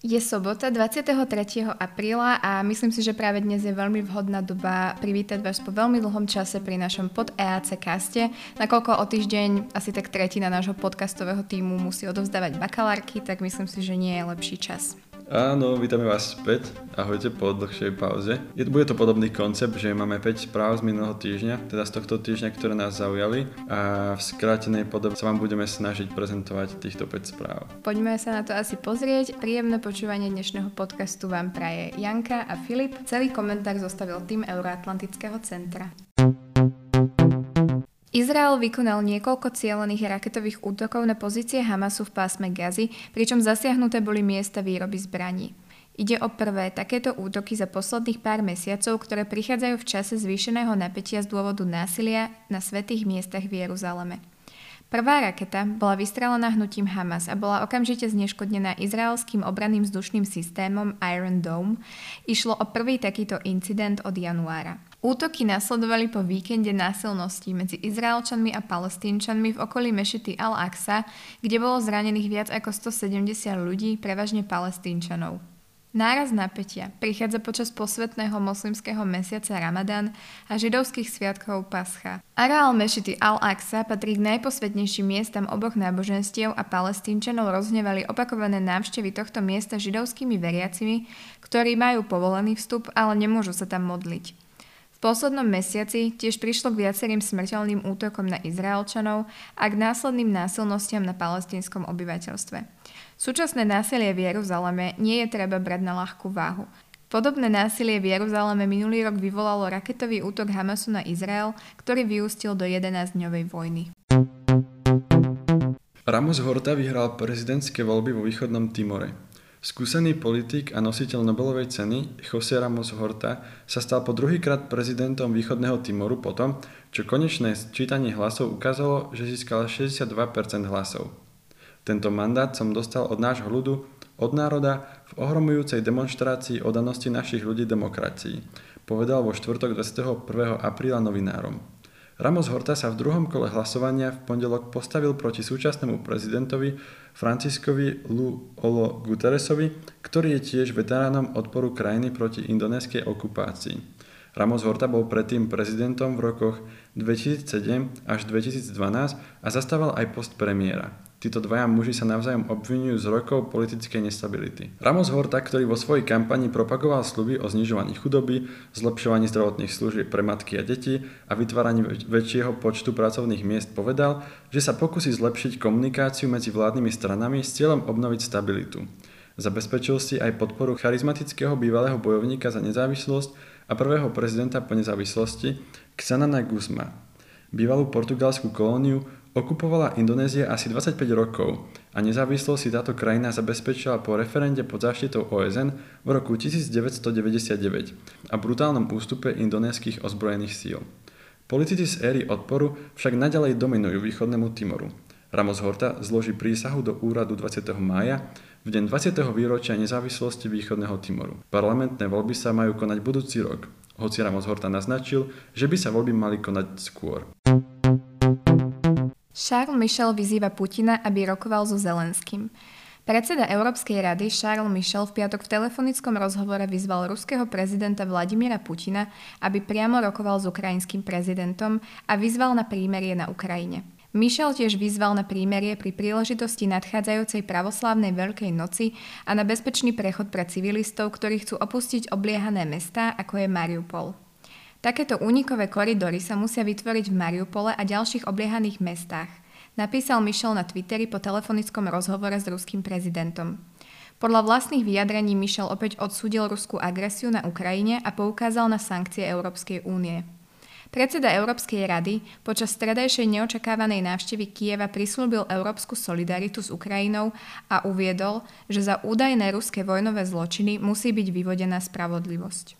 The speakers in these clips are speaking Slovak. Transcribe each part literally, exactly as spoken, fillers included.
Je sobota dvadsiateho tretieho apríla a myslím si, že práve dnes je veľmi vhodná doba privítať vás po veľmi dlhom čase pri našom pod é á cé caste, nakoľko o týždeň asi tak tretina nášho podcastového tímu musí odovzdávať bakalárky, tak myslím si, že nie je lepší čas. Áno, vítame vás späť. Ahojte po dlhšej pauze. Je, bude to podobný koncept, že máme päť správ z minulého týždňa, teda z tohto týždňa, ktoré nás zaujali a v skrátenej podobe sa vám budeme snažiť prezentovať týchto päť správ. Poďme sa na to asi pozrieť. Príjemné počúvanie dnešného podcastu vám praje Janka a Filip. Celý komentár zostavil tým Euroatlantického centra. Izrael vykonal niekoľko cielených raketových útokov na pozície Hamasu v pásme Gazy, pričom zasiahnuté boli miesta výroby zbraní. Ide o prvé takéto útoky za posledných pár mesiacov, ktoré prichádzajú v čase zvýšeného napätia z dôvodu násilia na svätých miestach v Jeruzaleme. Prvá raketa bola vystrelená hnutím Hamas a bola okamžite zneškodnená izraelským obranným vzdušným systémom Iron Dome. Išlo o prvý takýto incident od januára. Útoky nasledovali po víkende násilností medzi Izraelčanmi a Palestínčanmi v okolí mešity Al-Aqsa, kde bolo zranených viac ako stosedemdesiat ľudí, prevažne Palestínčanov. Náraz napätia prichádza počas posvätného moslimského mesiaca Ramadán a židovských sviatkov Pascha. Areál mešity Al-Aqsa patrí k najposvätnejším miestam oboch náboženstiev a Palestínčanov rozhnevali opakované návštevy tohto miesta židovskými veriacimi, ktorí majú povolený vstup, ale nemôžu sa tam modliť. V poslednom mesiaci tiež prišlo k viacerým smrteľným útokom na Izraelčanov a k následným násilnostiam na palestínskom obyvateľstve. Súčasné násilie v Jeruzaleme nie je treba brať na ľahkú váhu. Podobné násilie v Jeruzaleme minulý rok vyvolalo raketový útok Hamasu na Izrael, ktorý vyústil do jedenásťdňovej vojny. Ramos Horta vyhral prezidentské voľby vo východnom Timore. Skúsený politik a nositeľ Nobelovej ceny José Ramos Horta sa stal po druhýkrát prezidentom východného Timoru potom, čo konečné sčítanie hlasov ukázalo, že získal šesťdesiatdva percent hlasov. Tento mandát som dostal od nášho ľudu, od národa, v ohromujúcej demonštrácii oddanosti našich ľudí demokracii, povedal vo štvrtok dvadsiateho prvého apríla novinárom. Ramos Horta sa v druhom kole hlasovania v pondelok postavil proti súčasnému prezidentovi Franciscovi Lu Guterresovi, ktorý je tiež veteránom odporu krajiny proti indonéskej okupácii. Ramos Horta bol predtým prezidentom v rokoch dvetisícsedem až dvetisícdvanásť a zastával aj post premiéra. Títo dvaja muži sa navzájom obviňujú z rokov politickej nestability. Ramos Horta, ktorý vo svojej kampani propagoval sľuby o znižovaní chudoby, zlepšovaní zdravotných služieb pre matky a deti a vytváraní väčšieho počtu pracovných miest, povedal, že sa pokusí zlepšiť komunikáciu medzi vládnymi stranami s cieľom obnoviť stabilitu. Zabezpečil si aj podporu charizmatického bývalého bojovníka za nezávislosť a prvého prezidenta po nezávislosti Xanana Gusma. Bývalú portugalskú kolóniu okupovala Indonézia asi dvadsaťpäť rokov a nezávislosť si táto krajina zabezpečila po referende pod záštitou ó es en v roku devätnásťstodeväťdesiatdeväť a brutálnom ústupe indonéskych ozbrojených síl. Politici z éry odporu však naďalej dominujú východnému Timoru. Ramos Horta zloží prísahu do úradu dvadsiateho mája v deň dvadsiateho výročia nezávislosti východného Timoru. Parlamentné voľby sa majú konať budúci rok, hoci Ramos Horta naznačil, že by sa voľby mali konať skôr. Charles Michel vyzýva Putina, aby rokoval so Zelenským. Predseda Európskej rady Charles Michel v piatok v telefonickom rozhovore vyzval ruského prezidenta Vladimíra Putina, aby priamo rokoval s ukrajinským prezidentom a vyzval na prímerie na Ukrajine. Michel tiež vyzval na prímerie pri príležitosti nadchádzajúcej pravoslávnej Veľkej noci a na bezpečný prechod pre civilistov, ktorí chcú opustiť obliehané mestá, ako je Mariupol. Takéto únikové koridory sa musia vytvoriť v Mariupole a ďalších obliehaných mestách, napísal Michel na Twitteri po telefonickom rozhovore s ruským prezidentom. Podľa vlastných vyjadrení Michel opäť odsúdil ruskú agresiu na Ukrajine a poukázal na sankcie Európskej únie. Predseda Európskej rady počas stredajšej neočakávanej návštevy Kyjeva prislúbil európsku solidaritu s Ukrajinou a uviedol, že za údajné ruské vojnové zločiny musí byť vyvodená spravodlivosť.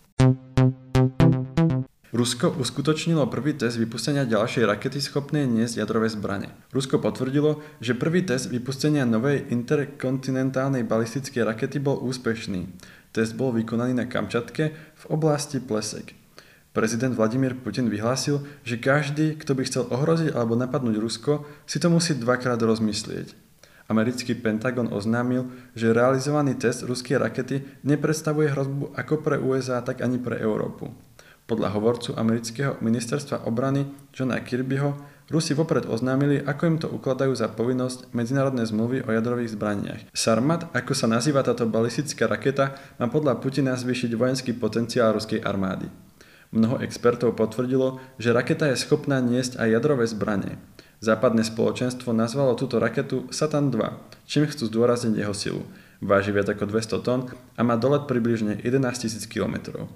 Rusko uskutočnilo prvý test vypustenia ďalšej rakety schopnej niesť jadrové zbrane. Rusko potvrdilo, že prvý test vypustenia novej interkontinentálnej balistickej rakety bol úspešný. Test bol vykonaný na Kamčatke v oblasti Plesek. Prezident Vladimír Putin vyhlásil, že každý, kto by chcel ohroziť alebo napadnúť Rusko, si to musí dvakrát rozmyslieť. Americký Pentagon oznámil, že realizovaný test ruskej rakety nepredstavuje hrozbu ako pre ú es á, tak ani pre Európu. Podľa hovorcu amerického ministerstva obrany Johna Kirbyho, Rusi vopred oznámili, ako im to ukladajú za povinnosť medzinárodné zmluvy o jadrových zbraniach. Sarmat, ako sa nazýva táto balistická raketa, má podľa Putina zvýšiť vojenský potenciál ruskej armády. Mnoho expertov potvrdilo, že raketa je schopná niesť aj jadrové zbranie. Západné spoločenstvo nazvalo túto raketu Satan dva, čím chcú zdôrazniť jeho silu. Váži viac ako dvesto tón a má dolet približne jedenásťtisíc kilometrov.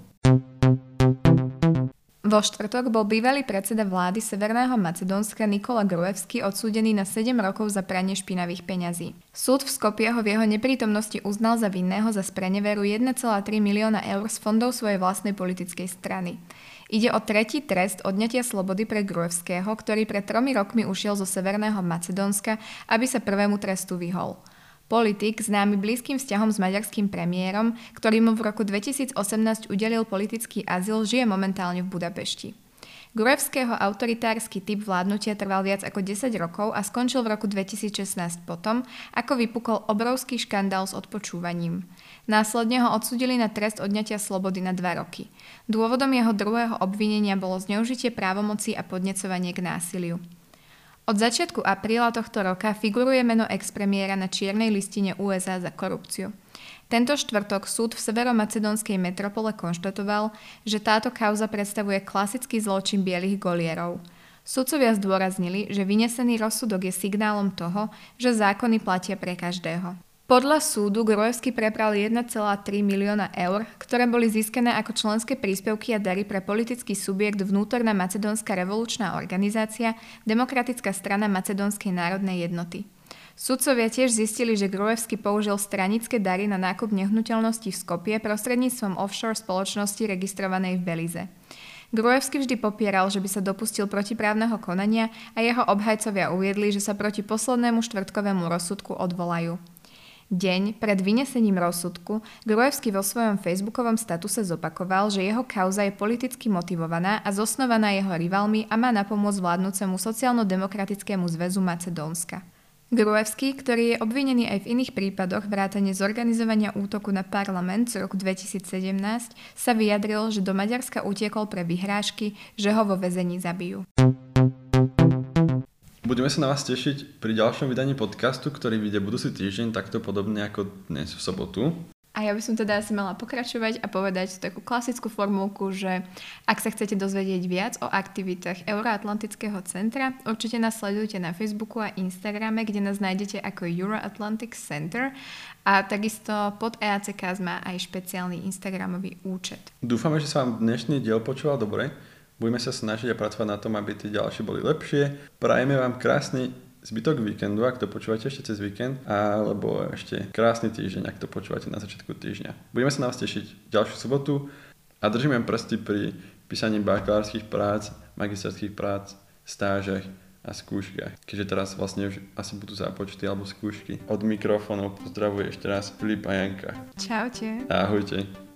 Vo štvrtok bol bývalý predseda vlády Severného Macedónska Nikola Gruevski odsúdený na sedem rokov za pranie špinavých peňazí. Súd v Skopje ho v jeho neprítomnosti uznal za vinného za spreneveru jeden celá tri milióna eur z fondov svojej vlastnej politickej strany. Ide o tretí trest odňatia slobody pre Gruevského, ktorý pred tromi rokmi ušiel zo Severného Macedónska, aby sa prvému trestu vyhol. Politik, známy blízkym vzťahom s maďarským premiérom, ktorý mu v roku dvetisícosemnásť udelil politický azyl, žije momentálne v Budapešti. Gruevského autoritársky typ vládnutia trval viac ako desať rokov a skončil v roku dvetisícšestnásť potom, ako vypukol obrovský škandál s odpočúvaním. Následne ho odsúdili na trest odňatia slobody na dva roky. Dôvodom jeho druhého obvinenia bolo zneužitie právomoci a podnecovanie k násiliu. Od začiatku apríla tohto roka figuruje meno ex-premiéra na čiernej listine ú es á za korupciu. Tento štvrtok súd v severomacedónskej metropole konštatoval, že táto kauza predstavuje klasický zločin bielých golierov. Sudcovia zdôraznili, že vynesený rozsudok je signálom toho, že zákony platia pre každého. Podľa súdu Gruevski prepral jeden celá tri milióna eur, ktoré boli získané ako členské príspevky a dary pre politický subjekt Vnútorná macedónska revolučná organizácia Demokratická strana Macedónskej národnej jednoty. Sudcovia tiež zistili, že Gruevski použil stranické dary na nákup nehnuteľností v Skopje prostredníctvom offshore spoločnosti registrovanej v Belize. Gruevski vždy popieral, že by sa dopustil protiprávneho konania a jeho obhajcovia uviedli, že sa proti poslednému štvrtkovému rozsudku odvolajú. Deň pred vynesením rozsudku Gruevski vo svojom facebookovom statuse zopakoval, že jeho kauza je politicky motivovaná a zosnovaná jeho rivalmi a má napomôcť vládnucemu sociálno-demokratickému zväzu Macedónska. Gruevski, ktorý je obvinený aj v iných prípadoch vrátane zorganizovania útoku na parlament z roku dvetisícsedemnásť, sa vyjadril, že do Maďarska utiekol pre vyhrážky, že ho vo väzení zabijú. Budeme sa na vás tešiť pri ďalšom vydaní podcastu, ktorý vyjde budúci týždeň, takto podobne ako dnes v sobotu. A ja by som teda asi mala pokračovať a povedať takú klasickú formulku, že ak sa chcete dozvedieť viac o aktivitách Euroatlantického centra, určite nás sledujte na Facebooku a Instagrame, kde nás nájdete ako Euro-Atlantic Center a takisto pod é á cé ká má aj špeciálny Instagramový účet. Dúfame, že sa vám dnešný diel počúval dobre. Budeme sa snažiť a pracovať na tom, aby tie ďalšie boli lepšie. Prajeme vám krásny zbytok víkendu, ak to počúvate ešte cez víkend, alebo ešte krásny týždeň, ak to počúvate na začiatku týždňa. Budeme sa na vás tešiť ďalšiu sobotu a držíme prsty pri písaní bakalárskych prác, magisterských prác, stážach a skúškach. Keďže teraz vlastne už asi budú zápočty alebo skúšky. Od mikrofónov pozdravuje ešte raz Filip a Janka. Čaute. Ahojte.